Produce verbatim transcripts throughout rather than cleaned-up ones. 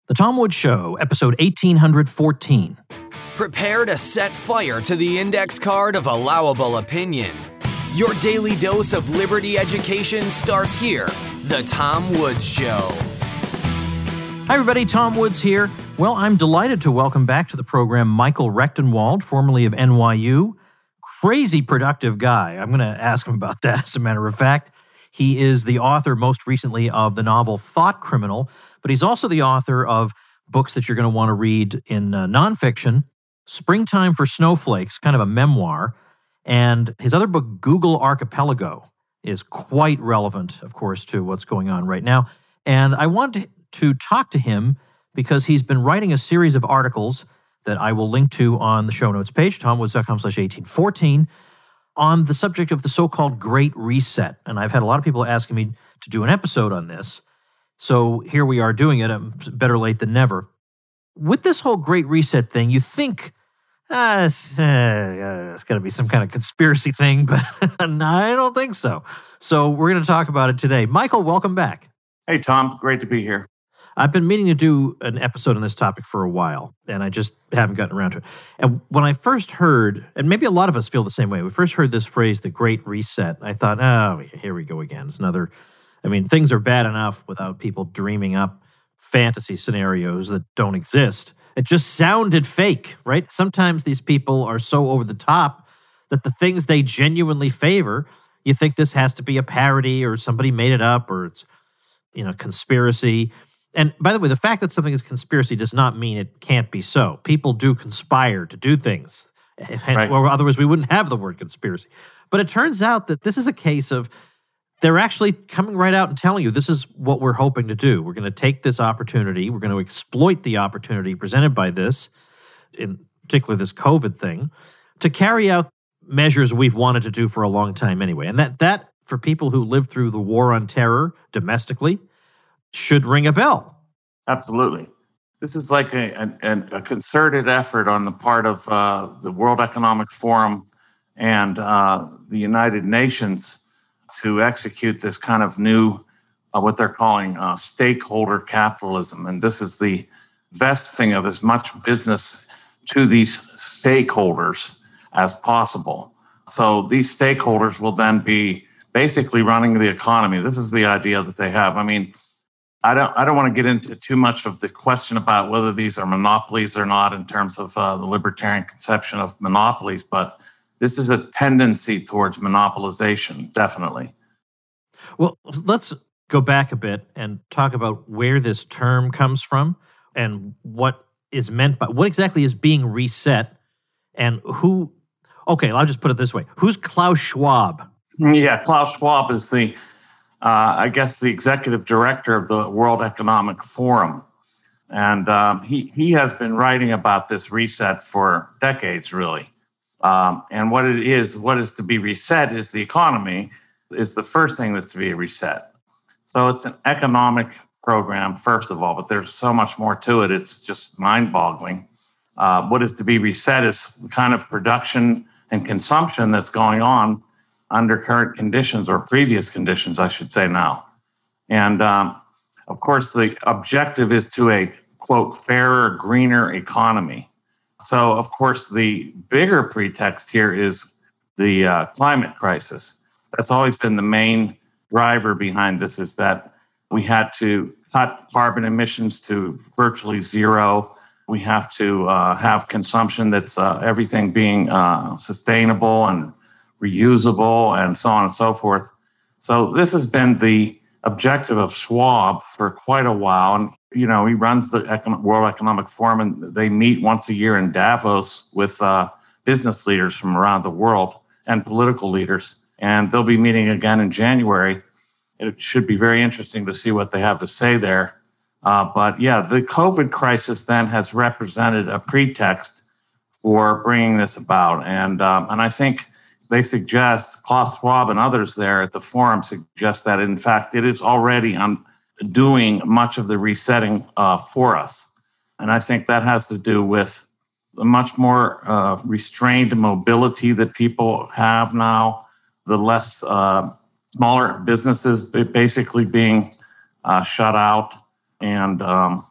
The Tom Woods Show, episode eighteen fourteen. Prepare to set fire to the index card of allowable opinion. Your daily dose of liberty education starts here. The Tom Woods Show. Hi, everybody. Tom Woods here. Well, I'm delighted to welcome back to the program Michael Rectenwald, formerly of N Y U. Crazy productive guy. I'm going to ask him about that, as a matter of fact. He is the author, most recently, of the novel Thought Criminal, but he's also the author of books that you're going to want to read in uh, nonfiction, Springtime for Snowflakes, kind of a memoir, and his other book, Google Archipelago, is quite relevant, of course, to what's going on right now. And I want to talk to him because he's been writing a series of articles that I will link to on the show notes page, tomwoods.com slash 1814, on the subject of the so-called Great Reset. And I've had a lot of people asking me to do an episode on this. So here we are doing it. I'm better late than never. With this whole Great Reset thing, you think, ah, it's, uh, it's got to be some kind of conspiracy thing, but no, I don't think so. So we're going to talk about it today. Michael, welcome back. Hey, Tom. Great to be here. I've been meaning to do an episode on this topic for a while, and I just haven't gotten around to it. And when I first heard, and maybe a lot of us feel the same way, we first heard this phrase, the Great Reset, I thought, oh, here we go again. It's another, I mean, things are bad enough without people dreaming up fantasy scenarios that don't exist. It just sounded fake, right? Sometimes these people are so over the top that the things they genuinely favor, you think this has to be a parody or somebody made it up or it's, you know, conspiracy. And by the way, the fact that something is conspiracy does not mean it can't be so. People do conspire to do things. Right. Or otherwise we wouldn't have the word conspiracy. But it turns out that this is a case of they're actually coming right out and telling you this is what we're hoping to do. We're going to take this opportunity. We're going to exploit the opportunity presented by this, in particular this COVID thing, to carry out measures we've wanted to do for a long time anyway. And that, that for people who lived through the war on terror domestically, should ring a bell. Absolutely. This is like a, a, a concerted effort on the part of uh, the World Economic Forum and uh, the United Nations to execute this kind of new, uh, what they're calling uh, stakeholder capitalism. And this is the vesting of as much business to these stakeholders as possible. So these stakeholders will then be basically running the economy. This is the idea that they have. I mean, I don't I don't want to get into too much of the question about whether these are monopolies or not in terms of uh, the libertarian conception of monopolies, but this is a tendency towards monopolization, definitely. Well, let's go back a bit and talk about where this term comes from and what is meant by, what exactly is being reset and who, okay, I'll just put it this way. Who's Klaus Schwab? Yeah, Klaus Schwab is the Uh, I guess the executive director of the World Economic Forum. And um, he, he has been writing about this reset for decades, really. Um, and what it is, what is to be reset is the economy, is the first thing that's to be reset. So it's an economic program, first of all, but there's so much more to it. It's just mind-boggling. Uh, what is to be reset is the kind of production and consumption that's going on under current conditions or previous conditions, I should say now. And um, of course, the objective is to a, quote, fairer, greener economy. So of course, the bigger pretext here is the uh, climate crisis. That's always been the main driver behind this, is that we had to cut carbon emissions to virtually zero. We have to uh, have consumption that's uh, everything being uh, sustainable and reusable, and so on and so forth. So this has been the objective of Schwab for quite a while. And, you know, he runs the Econ- World Economic Forum, and they meet once a year in Davos with uh, business leaders from around the world and political leaders. And they'll be meeting again in January. It should be very interesting to see what they have to say there. Uh, but yeah, the COVID crisis then has represented a pretext for bringing this about. And um, and I think they suggest, Klaus Schwab and others there at the forum suggest that, in fact, it is already um, doing much of the resetting uh, for us. And I think that has to do with the much more uh, restrained mobility that people have now, the less uh, smaller businesses basically being uh, shut out, and um,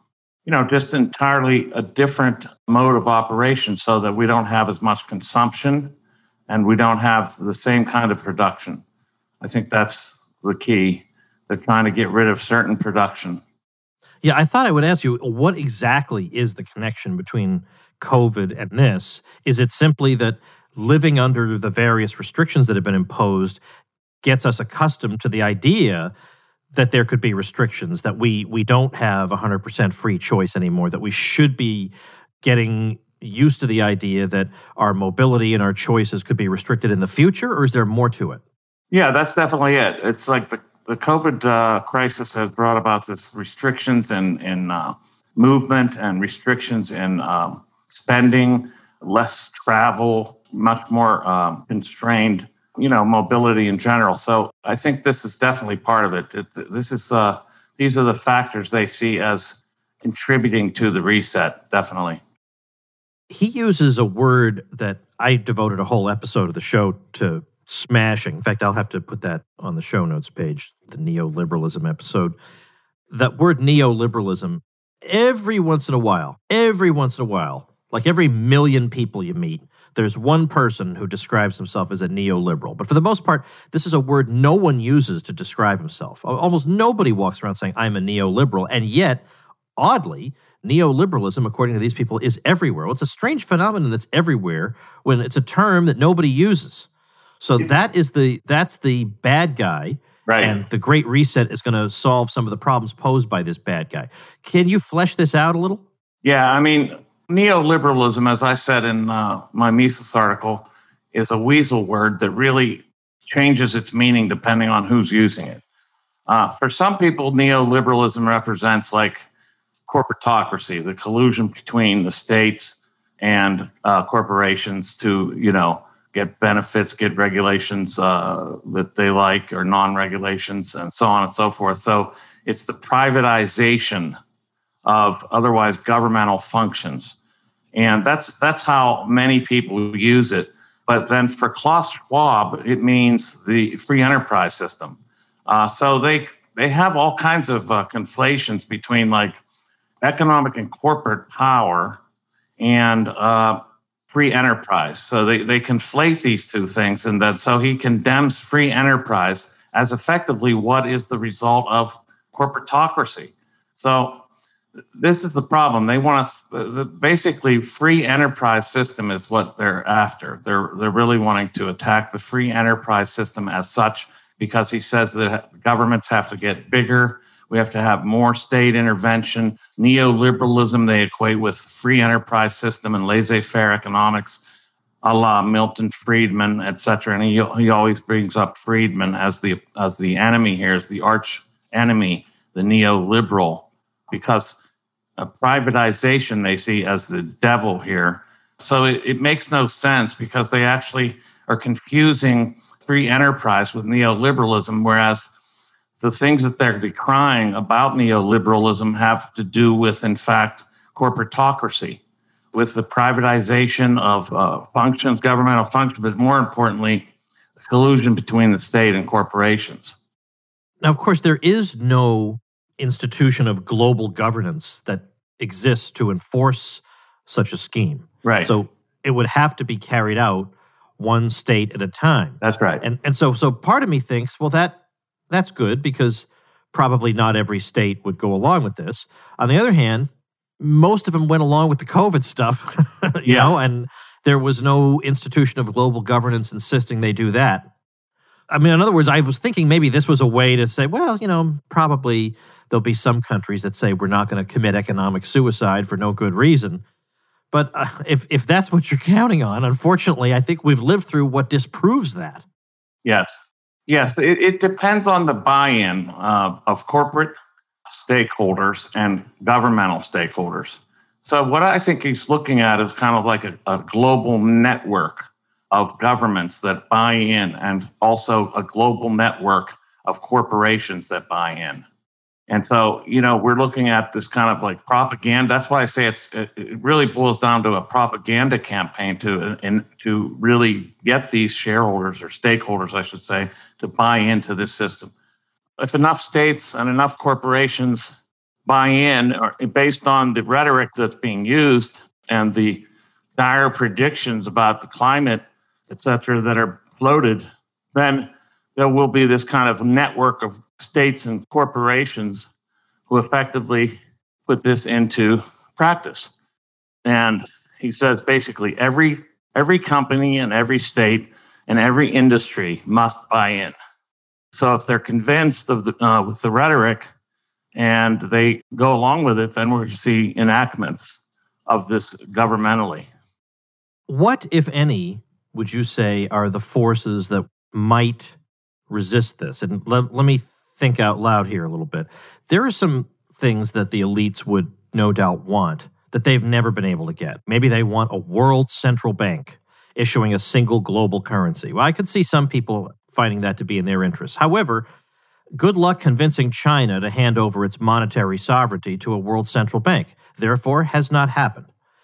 you know, just entirely a different mode of operation so that we don't have as much consumption and we don't have the same kind of production. I think that's the key. They're trying to get rid of certain production. Yeah, I thought I would ask you, what exactly is the connection between COVID and this? Is it simply that living under the various restrictions that have been imposed gets us accustomed to the idea that there could be restrictions, that we we don't have one hundred percent free choice anymore, that we should be getting used to the idea that our mobility and our choices could be restricted in the future, or is there more to it? Yeah, that's definitely it. It's like the, the COVID uh, crisis has brought about this restrictions in, in uh, movement and restrictions in um, spending, less travel, much more um, constrained, you know, mobility in general. So I think this is definitely part of it. it this is uh, these are the factors they see as contributing to the reset, definitely. He uses a word that I devoted a whole episode of the show to smashing. In fact, I'll have to put that on the show notes page, the neoliberalism episode. That word neoliberalism, every once in a while, every once in a while, like every million people you meet, there's one person who describes himself as a neoliberal. But for the most part, this is a word no one uses to describe himself. Almost nobody walks around saying, I'm a neoliberal. And yet, oddly, neoliberalism, according to these people, is everywhere. Well, it's a strange phenomenon that's everywhere when it's a term that nobody uses. So that is the that's the bad guy, right? And the Great Reset is going to solve some of the problems posed by this bad guy. Can you flesh this out a little? Yeah, I mean, neoliberalism, as I said in uh, my Mises article, is a weasel word that really changes its meaning depending on who's using it. Uh, for some people, neoliberalism represents like corporatocracy, the collusion between the states and uh, corporations to, you know, get benefits, get regulations uh, that they like or non-regulations and so on and so forth. So it's the privatization of otherwise governmental functions. And that's that's how many people use it. But then for Klaus Schwab, it means the free enterprise system. Uh, so they they have all kinds of uh, conflations between like economic and corporate power and uh, free enterprise. So they, they conflate these two things. And then so he condemns free enterprise as effectively what is the result of corporatocracy. So this is the problem. They want to the, basically free enterprise system is what they're after. They're they're really wanting to attack the free enterprise system as such because he says that governments have to get bigger. We have to have more state intervention. Neoliberalism they equate with free enterprise system and laissez-faire economics, a la Milton Friedman, et cetera. And he he always brings up Friedman as the as the enemy here, as the arch enemy, the neoliberal, because a privatization they see as the devil here. So it, it makes no sense because they actually are confusing free enterprise with neoliberalism, whereas the things that they're decrying about neoliberalism have to do with, in fact, corporatocracy, with the privatization of uh, functions, governmental functions, but more importantly, the collusion between the state and corporations. Now, of course, there is no institution of global governance that exists to enforce such a scheme. Right. So it would have to be carried out one state at a time. That's right. And and so so part of me thinks, well, that that's good because probably not every state would go along with this. On the other hand, most of them went along with the COVID stuff, you yeah. know, and there was no institution of global governance insisting they do that. I mean, in other words, I was thinking maybe this was a way to say, well, you know, probably there'll be some countries that say we're not going to commit economic suicide for no good reason. But uh, if if that's what you're counting on, unfortunately, I think we've lived through what disproves that. Yes. Yes, it, it depends on the buy-in uh, of corporate stakeholders and governmental stakeholders. So what I think he's looking at is kind of like a, a global network of governments that buy in and also a global network of corporations that buy in. And so, you know, we're looking at this kind of like propaganda. That's why I say it's, it, it really boils down to a propaganda campaign to and to really get these shareholders or stakeholders, I should say, to buy into this system. If enough states and enough corporations buy in or based on the rhetoric that's being used and the dire predictions about the climate, et cetera, that are floated, then there will be this kind of network of states and corporations who effectively put this into practice. And he says basically every every company and every state and every industry must buy in. So if they're convinced of the uh, with the rhetoric and they go along with it, then we're going to see enactments of this governmentally. What, if any, would you say are the forces that might resist this? And let, let me think out loud here a little bit. There are some things that the elites would no doubt want that they've never been able to get. Maybe they want a world central bank issuing a single global currency. Well, I could see some people finding that to be in their interest. However, good luck convincing China to hand over its monetary sovereignty to a world central bank. Therefore, has not happened.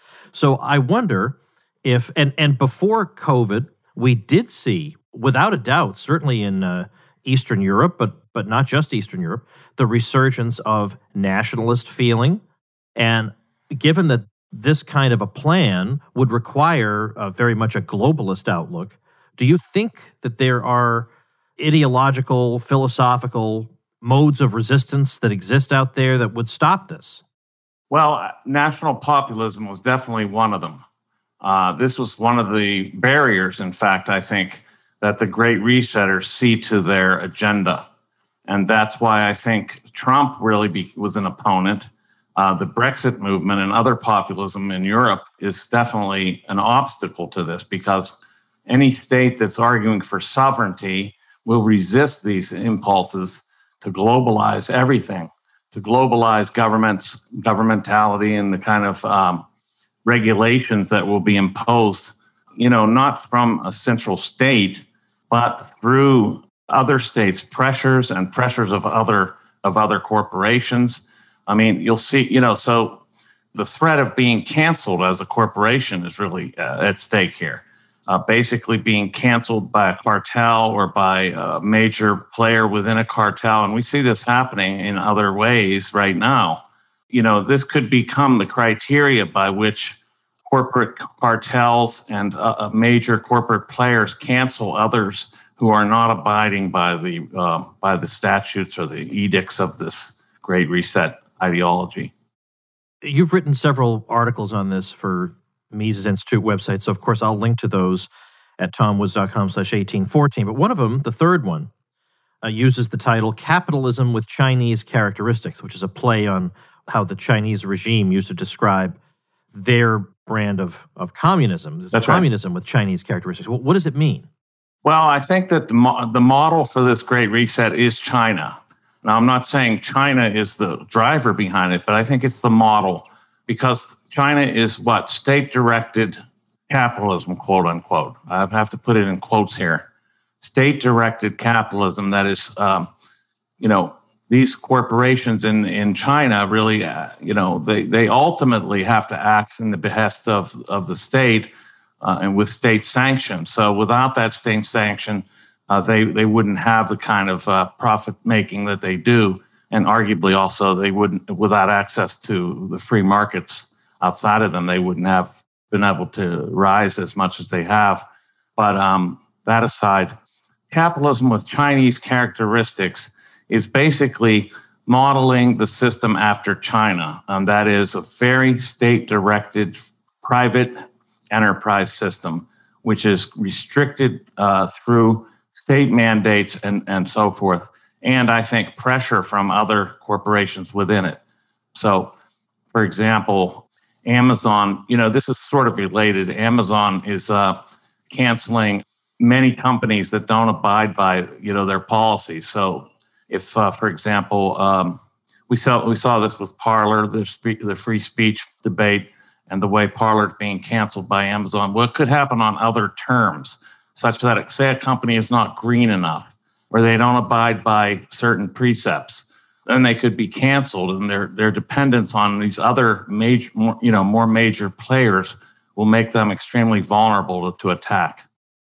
So I wonder if, and, and before COVID, we did see, without a doubt, certainly in uh, Eastern Europe, but but not just Eastern Europe, the resurgence of nationalist feeling. And given that this kind of a plan would require uh, very much a globalist outlook, do you think that there are ideological, philosophical modes of resistance that exist out there that would stop this? Well, national populism was definitely one of them. Uh, this was one of the barriers, in fact, I think, that the Great Resetters see to their agenda. And that's why I think Trump really be, was an opponent. Uh, the Brexit movement and other populism in Europe is definitely an obstacle to this, because any state that's arguing for sovereignty will resist these impulses to globalize everything, to globalize governments, governmentality, and the kind of um, regulations that will be imposed, you know, not from a central state, but through other states' pressures and pressures of other of other corporations. I mean, you'll see, you know, so the threat of being canceled as a corporation is really uh, at stake here. Uh, basically being canceled by a cartel or by a major player within a cartel. And we see this happening in other ways right now. You know, this could become the criteria by which corporate cartels and uh, major corporate players cancel others who are not abiding by the uh, by the statutes or the edicts of this Great Reset ideology. You've written several articles on this for Mises Institute website, so of course I'll link to those at tomwoods.com slash 1814. But one of them, the third one, uh, uses the title Capitalism with Chinese Characteristics, which is a play on how the Chinese regime used to describe their brand of, of communism. That's communism right. With Chinese characteristics. What, what does it mean? Well, I think that the, mo- the model for this Great Reset is China. Now, I'm not saying China is the driver behind it, but I think it's the model, because China is what? State-directed capitalism, quote unquote. I have to put it in quotes here. State-directed capitalism, that is, um, you know, these corporations in, in China really, uh, you know, they, they ultimately have to act in the behest of, of the state uh, and with state sanction. So without that state sanction, uh, they, they wouldn't have the kind of uh, profit-making that they do. And arguably also they wouldn't, without access to the free markets outside of them, they wouldn't have been able to rise as much as they have. But um, that aside, capitalism with Chinese characteristics is basically modeling the system after China. And that is a very state-directed private enterprise system, which is restricted uh, through state mandates and, and so forth. And I think pressure from other corporations within it. So, for example, Amazon, you know, this is sort of related. Amazon is uh, canceling many companies that don't abide by, you know, their policies. So if, uh, for example, um, we saw we saw this with Parler, the, spe- the free speech debate, and the way Parler is being canceled by Amazon. Well, it could happen on other terms, such that, say, a company is not green enough, or they don't abide by certain precepts, then they could be canceled, and their their dependence on these other major, more, you know, more major players will make them extremely vulnerable to, to attack.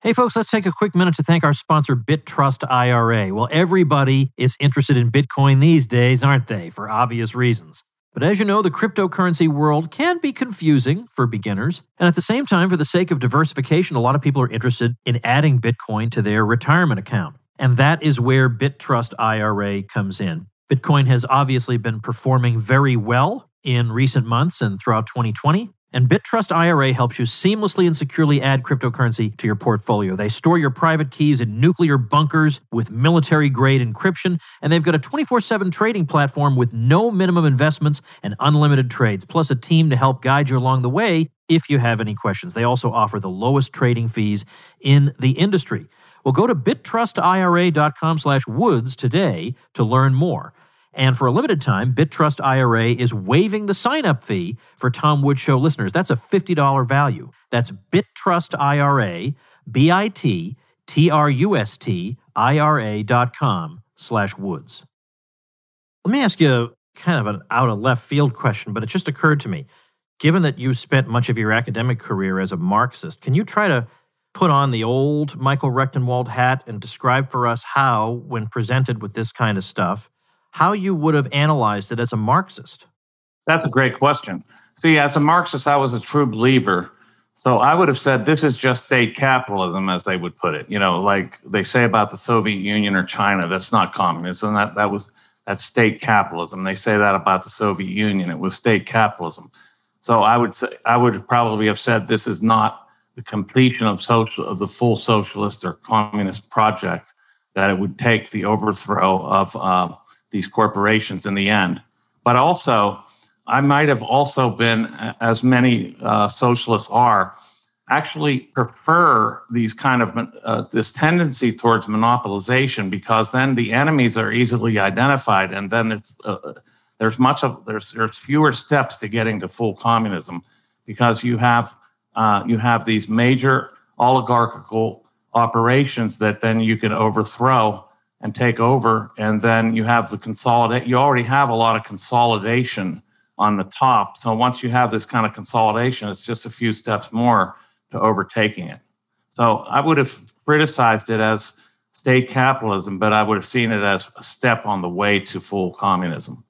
Hey, folks, let's take a quick minute to thank our sponsor, BitTrust I R A. Well, everybody is interested in Bitcoin these days, aren't they? For obvious reasons. But as you know, the cryptocurrency world can be confusing for beginners. And at the same time, for the sake of diversification, a lot of people are interested in adding Bitcoin to their retirement account. And that is where BitTrust I R A comes in. Bitcoin has obviously been performing very well in recent months and throughout twenty twenty. And BitTrust I R A helps you seamlessly and securely add cryptocurrency to your portfolio. They store your private keys in nuclear bunkers with military-grade encryption, and they've got a twenty-four seven trading platform with no minimum investments and unlimited trades, plus a team to help guide you along the way if you have any questions. They also offer the lowest trading fees in the industry. Well, go to bittrustira.com slash woods today to learn more. And for a limited time, BitTrust I R A is waiving the sign-up fee for Tom Woods Show listeners. That's a fifty dollars value. That's BitTrust I R A, B-I-T-T-R-U-S-T, I-R-A dot com slash woods. Let me ask you kind of an out-of-left-field question, but it just occurred to me. Given that you spent much of your academic career as a Marxist, can you try to put on the old Michael Rectenwald hat and describe for us how, when presented with this kind of stuff, how you would have analyzed it as a Marxist? That's a great question. See, as a Marxist, I was a true believer. So I would have said this is just state capitalism, as they would put it. You know, like they say about the Soviet Union or China, that's not communism. That that was that's state capitalism. They say that about the Soviet Union. It was state capitalism. So I would say I would probably have said this is not the completion of social of the full socialist or communist project, that it would take the overthrow of uh, these corporations in the end. But also, I might have also been, as many uh, socialists are, actually prefer these kind of uh, this tendency towards monopolization, because then the enemies are easily identified, and then it's uh, there's much of there's there's fewer steps to getting to full communism, because you have uh, you have these major oligarchical operations that then you can overthrow and take over, and then you have the consolidate. You already have a lot of consolidation on the top. So once you have this kind of consolidation, it's just a few steps more to overtaking it. So I would have criticized it as state capitalism, but I would have seen it as a step on the way to full communism.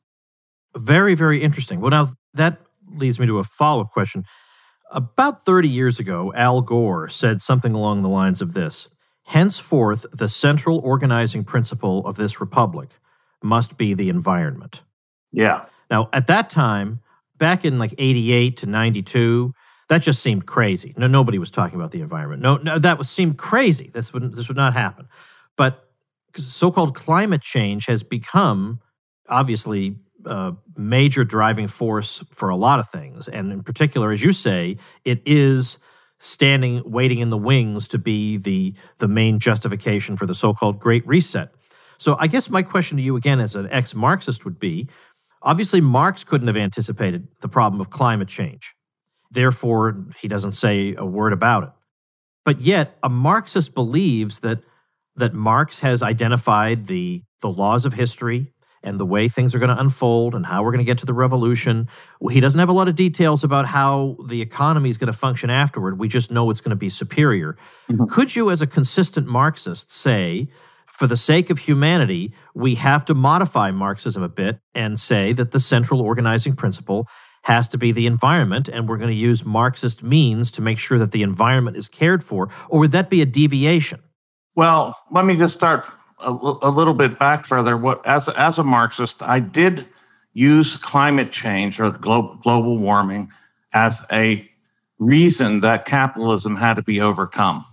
Very, very interesting. Well, now that leads me to a follow-up question. About thirty years ago, Al Gore said something along the lines of this: henceforth, the central organizing principle of this republic must be the environment. Yeah. Now, at that time, back in like eighty-eight to ninety-two, that just seemed crazy. No, nobody was talking about the environment. No, no, that was seemed crazy. This would this would not happen. But so-called climate change has become, obviously, a major driving force for a lot of things. And in particular, as you say, it is standing, waiting in the wings to be the, the main justification for the so-called Great Reset. So I guess my question to you again as an ex-Marxist would be, obviously Marx couldn't have anticipated the problem of climate change. Therefore, he doesn't say a word about it. But yet, a Marxist believes that that Marx has identified the, the laws of history and the way things are going to unfold and how we're going to get to the revolution. He doesn't have a lot of details about how the economy is going to function afterward. We just know it's going to be superior. Mm-hmm. Could you, as a consistent Marxist, say, for the sake of humanity, we have to modify Marxism a bit and say that the central organizing principle has to be the environment, and we're going to use Marxist means to make sure that the environment is cared for? Or would that be a deviation? Well, let me just start a, a little bit back further. What as as a Marxist, I did use climate change or global global warming as a reason that capitalism had to be overcome.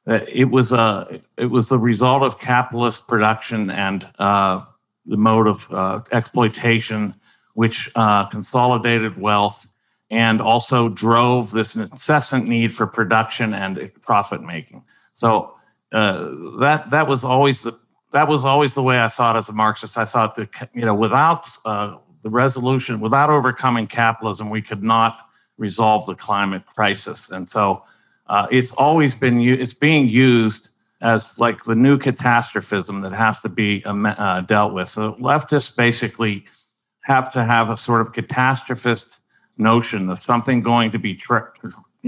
It was a it was the result of capitalist production and uh, the mode of uh, exploitation, which uh, consolidated wealth and also drove this incessant need for production and profit making. So uh, that that was always the that was always the way I thought as a Marxist. I thought that, you know, without uh, the resolution, without overcoming capitalism, we could not resolve the climate crisis. And so uh, it's always been it's being used as like the new catastrophism that has to be uh, dealt with. So leftists basically have to have a sort of catastrophist notion of something going to be, you know,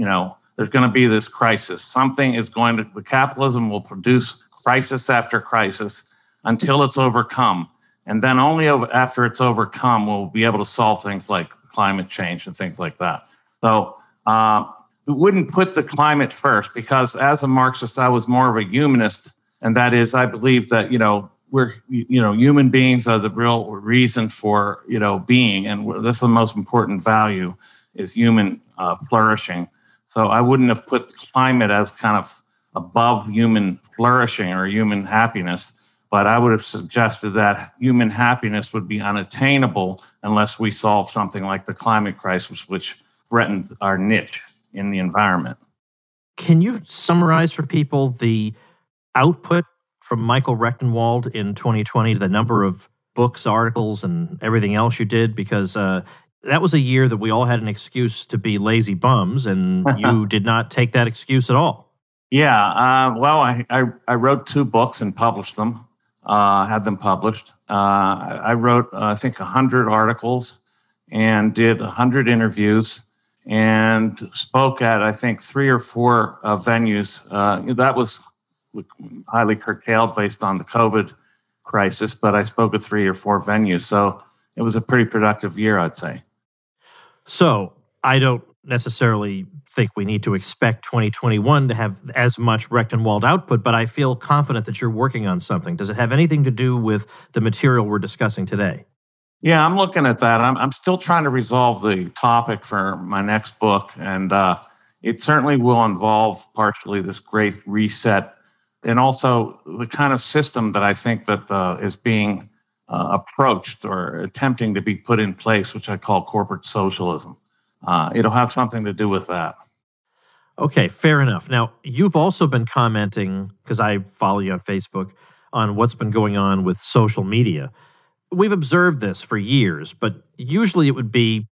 there's going to be this crisis. Something is going to, the capitalism will produce crisis after crisis until it's overcome. And then only over, after it's overcome, we'll be able to solve things like climate change and things like that. So uh, we wouldn't put the climate first, because as a Marxist, I was more of a humanist. And that is, I believe that, you know, we're, you know, human beings are the real reason for, you know, being. And this is the most important value, is human uh, flourishing. So I wouldn't have put climate as kind of above human flourishing or human happiness, but I would have suggested that human happiness would be unattainable unless we solve something like the climate crisis, which threatens our niche in the environment. Can you summarize for people the output from Michael Rectenwald in twenty twenty, the number of books, articles, and everything else you did? Because uh, that was a year that we all had an excuse to be lazy bums, and you did not take that excuse at all. Yeah, uh, well, I, I, I wrote two books and published them, uh, had them published. Uh, I wrote, uh, I think, one hundred articles and did one hundred interviews and spoke at, I think, three or four uh, venues. Uh, that was highly curtailed based on the COVID crisis, but I spoke at three or four venues. So it was a pretty productive year, I'd say. So I don't necessarily think we need to expect twenty twenty-one to have as much Rectenwald output, but I feel confident that you're working on something. Does it have anything to do with the material we're discussing today? Yeah, I'm looking at that. I'm, I'm still trying to resolve the topic for my next book, and uh, it certainly will involve partially this great reset, and also the kind of system that I think that uh, is being uh, approached or attempting to be put in place, which I call corporate socialism. Uh, it'll have something to do with that. Okay, fair enough. Now, you've also been commenting, because I follow you on Facebook, on what's been going on with social media. We've observed this for years, but usually it would be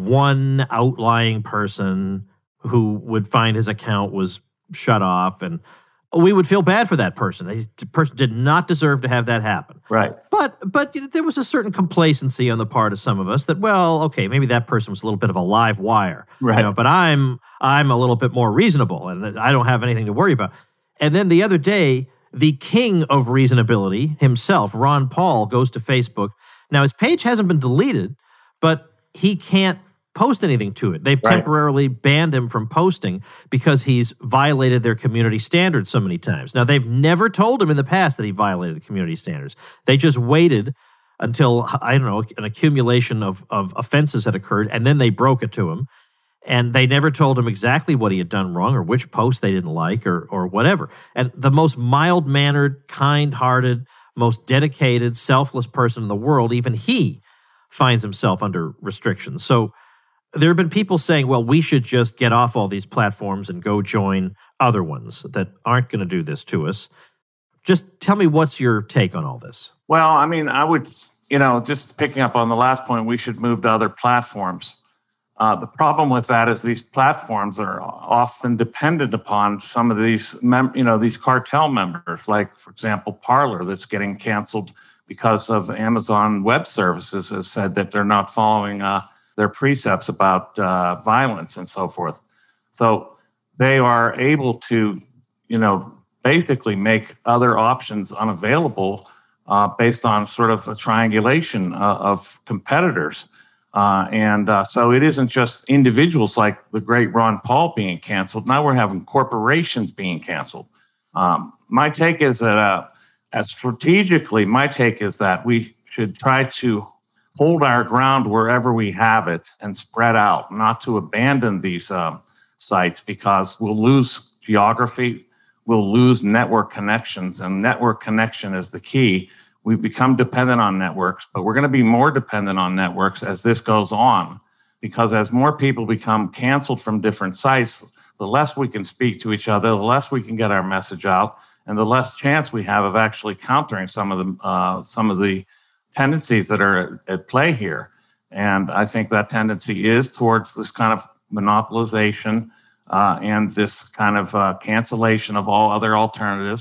one outlying person who would find his account was shut off, and we would feel bad for that person. The person did not deserve to have that happen. Right. But but there was a certain complacency on the part of some of us that, well, okay, maybe that person was a little bit of a live wire. Right. You know, but I'm I'm a little bit more reasonable, and I don't have anything to worry about. And then the other day, the king of reasonability himself, Ron Paul, goes to Facebook. Now, his page hasn't been deleted, but he can't post anything to it. They've Right. temporarily banned him from posting because he's violated their community standards so many times. Now, they've never told him in the past that he violated the community standards. They just waited until, I don't know, an accumulation of, of offenses had occurred, and then they broke it to him. And they never told him exactly what he had done wrong or which post they didn't like or or whatever. And the most mild-mannered, kind-hearted, most dedicated, selfless person in the world, even he finds himself under restrictions. So there have been people saying, well, we should just get off all these platforms and go join other ones that aren't going to do this to us. Just tell me, what's your take on all this? Well, I mean, I would, you know, just picking up on the last point, we should move to other platforms. Uh, the problem with that is these platforms are often dependent upon some of these, mem- you know, these cartel members, like, for example, Parler, that's getting canceled because of Amazon Web Services has said that they're not following uh, their precepts about uh, violence and so forth. So they are able to, you know, basically make other options unavailable uh, based on sort of a triangulation uh, of competitors. Uh, and uh, so it isn't just individuals like the great Ron Paul being canceled. Now we're having corporations being canceled. Um, my take is that, uh, as strategically, my take is that we should try to hold our ground wherever we have it and spread out, not to abandon these um, sites, because we'll lose geography, we'll lose network connections, and network connection is the key. We've become dependent on networks, but we're going to be more dependent on networks as this goes on, because as more people become canceled from different sites, the less we can speak to each other, the less we can get our message out, and the less chance we have of actually countering some of the uh, some of the tendencies that are at, at play here. And I think that tendency is towards this kind of monopolization uh, and this kind of uh, cancellation of all other alternatives.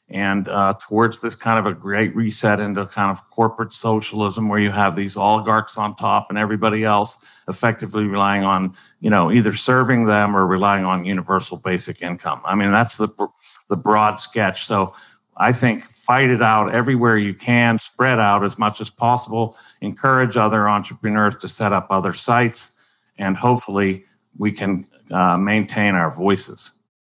and uh, towards this kind of a great reset into kind of corporate socialism, where you have these oligarchs on top and everybody else effectively relying on, you know, either serving them or relying on universal basic income. I mean, that's the the broad sketch. So I think fight it out everywhere you can, spread out as much as possible, encourage other entrepreneurs to set up other sites, and hopefully we can uh, maintain our voices.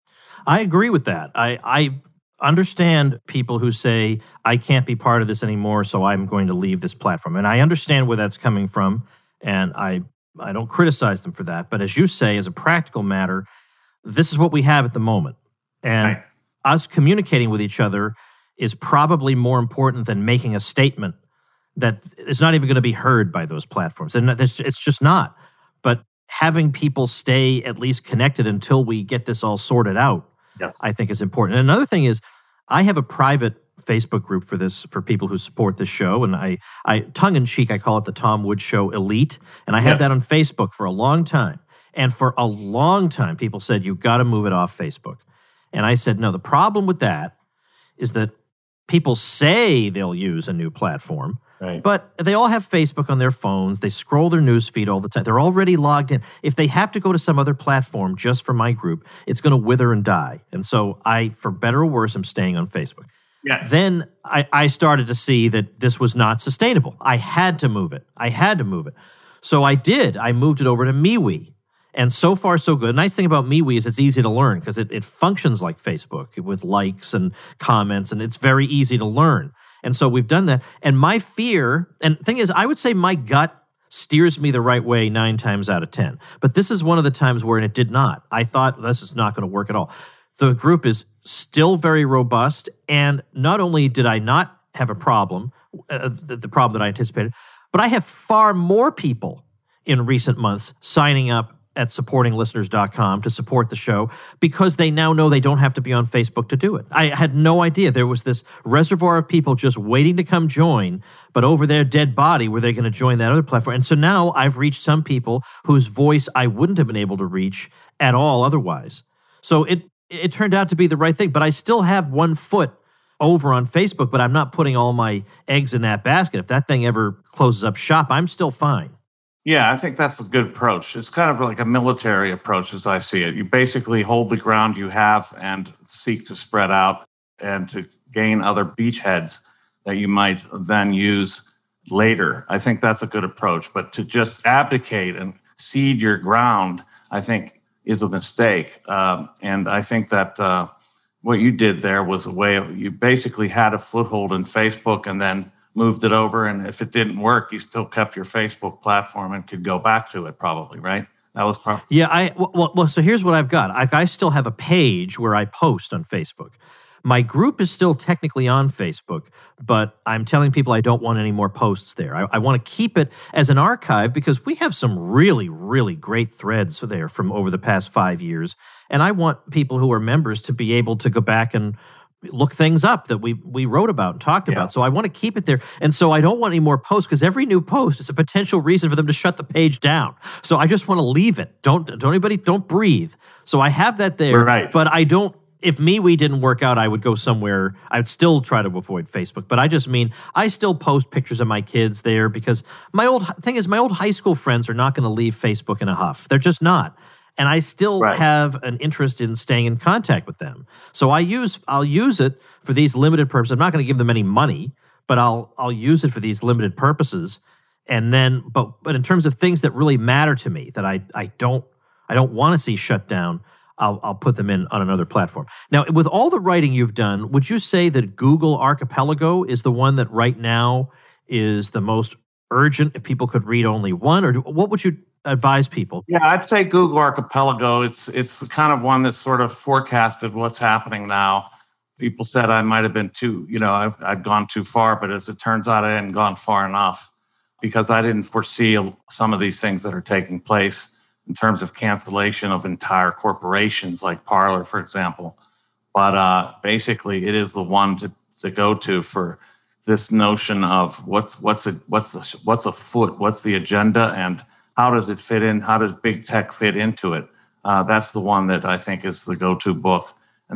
I agree with that. I, I understand people who say, I can't be part of this anymore, so I'm going to leave this platform. And I understand where that's coming from, and I, I don't criticize them for that. But as you say, as a practical matter, this is what we have at the moment. And right. us communicating with each other is probably more important than making a statement that is not even going to be heard by those platforms. And it's, it's just not. But having people stay at least connected until we get this all sorted out, yes, I think is important. And another thing is, I have a private Facebook group for this, for people who support this show. And I, I tongue-in-cheek, I call it the Tom Woods Show Elite. And I had yes. that on Facebook for a long time. And for a long time, people said, you've got to move it off Facebook. And I said, no, the problem with that is that people say they'll use a new platform, right. but they all have Facebook on their phones. They scroll their news feed all the time. They're already logged in. If they have to go to some other platform just for my group, it's going to wither and die. And so I, for better or worse, am staying on Facebook. Yes. Then I, I started to see that this was not sustainable. I had to move it. I had to move it. So I did. I moved it over to MeWe. And so far, so good. The nice thing about MeWe is it's easy to learn because it, it functions like Facebook with likes and comments, and it's very easy to learn. And so we've done that. And my fear, and the thing is, I would say my gut steers me the right way nine times out of ten. But this is one of the times where it did not. I thought this is not going to work at all. The group is still very robust. And not only did I not have a problem, uh, the, the problem that I anticipated, but I have far more people in recent months signing up at supporting listeners dot com to support the show because they now know they don't have to be on Facebook to do it. I had no idea there was this reservoir of people just waiting to come join, but over their dead body were they going to join that other platform. And so now I've reached some people whose voice I wouldn't have been able to reach at all otherwise. So it it turned out to be the right thing, but I still have one foot over on Facebook, but I'm not putting all my eggs in that basket. If that thing ever closes up shop, I'm still fine. Yeah, I think that's a good approach. It's kind of like a military approach as I see it. You basically hold the ground you have and seek to spread out and to gain other beachheads that you might then use later. I think that's a good approach. But to just abdicate and cede your ground, I think, is a mistake. Um, and I think that uh, what you did there was a way of, you basically had a foothold in Facebook and then moved it over, and if it didn't work, you still kept your Facebook platform and could go back to it probably, right? That was probably... Yeah, I well, well, so here's what I've got. I, I still have a page where I post on Facebook. My group is still technically on Facebook, but I'm telling people I don't want any more posts there. I, I want to keep it as an archive because we have some really, really great threads there from over the past five years, and I want people who are members to be able to go back and look things up that we we wrote about and talked yeah. about. So I want to keep it there. And so I don't want any more posts because every new post is a potential reason for them to shut the page down. So I just want to leave it. Don't, don't anybody, don't breathe. So I have that there, right. But I don't, if MeWe didn't work out, I would go somewhere. I would still try to avoid Facebook. But I just mean, I still post pictures of my kids there because my old, thing is my old high school friends are not going to leave Facebook in a huff. They're just not. And I still right. have an interest in staying in contact with them. So I use I'll use it for these limited purposes. I'm not going to give them any money, but I'll I'll use it for these limited purposes. And then but but in terms of things that really matter to me that I I don't I don't want to see shut down, I'll I'll put them in on another platform. Now, with all the writing you've done, would you say that Google Archipelago is the one that right now is the most urgent if people could read only one, or what would you advise people? Yeah, I'd say Google Archipelago. It's it's the kind of one that sort of forecasted what's happening now. People said I might have been too, you know, I've, I'd gone too far, but as it turns out, I hadn't gone far enough because I didn't foresee some of these things that are taking place in terms of cancellation of entire corporations like Parler, for example. But uh, basically, it is the one to, to go to for this notion of what's what's a what's the what's afoot, what's the agenda, and how does it fit in? How does big tech fit into it? Uh, that's the one that I think is the go-to book. And then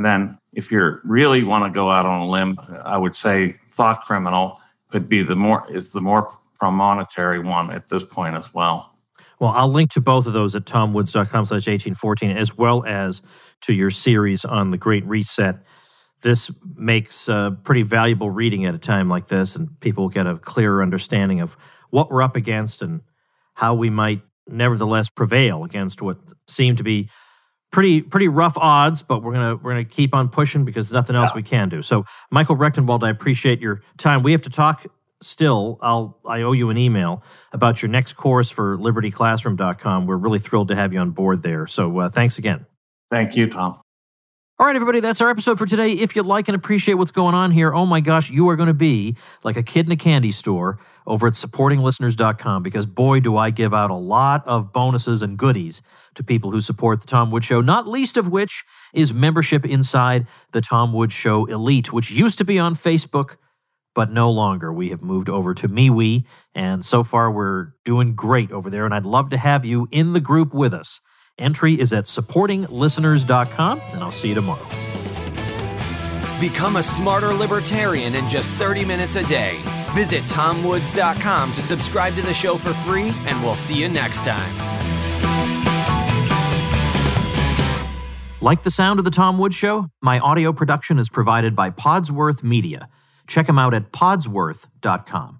if you really want to go out on a limb, I would say thought criminal could be the more is the more premonitory one at this point as well. Well, I'll link to both of those at tomwoods.com slash 1814, as well as to your series on the Great Reset. This makes uh, pretty valuable reading at a time like this, and people get a clearer understanding of what we're up against and how we might nevertheless prevail against what seem to be pretty pretty rough odds, but we're gonna we're gonna keep on pushing because there's nothing else yeah. we can do. So, Michael Rectenwald, I appreciate your time. We have to talk still. I'll I owe you an email about your next course for liberty classroom dot com. We're really thrilled to have you on board there. So, uh, thanks again. Thank you, Tom. All right, everybody, that's our episode for today. If you like and appreciate what's going on here, oh my gosh, you are going to be like a kid in a candy store over at supporting listeners dot com, because boy, do I give out a lot of bonuses and goodies to people who support The Tom Woods Show, not least of which is membership inside The Tom Woods Show Elite, which used to be on Facebook, but no longer. We have moved over to MeWe, and so far we're doing great over there, and I'd love to have you in the group with us. Entry is at supporting listeners dot com, and I'll see you tomorrow. Become a smarter libertarian in just thirty minutes a day. Visit tom woods dot com to subscribe to the show for free, and we'll see you next time. Like the sound of The Tom Woods Show? My audio production is provided by Podsworth Media. Check them out at podsworth dot com.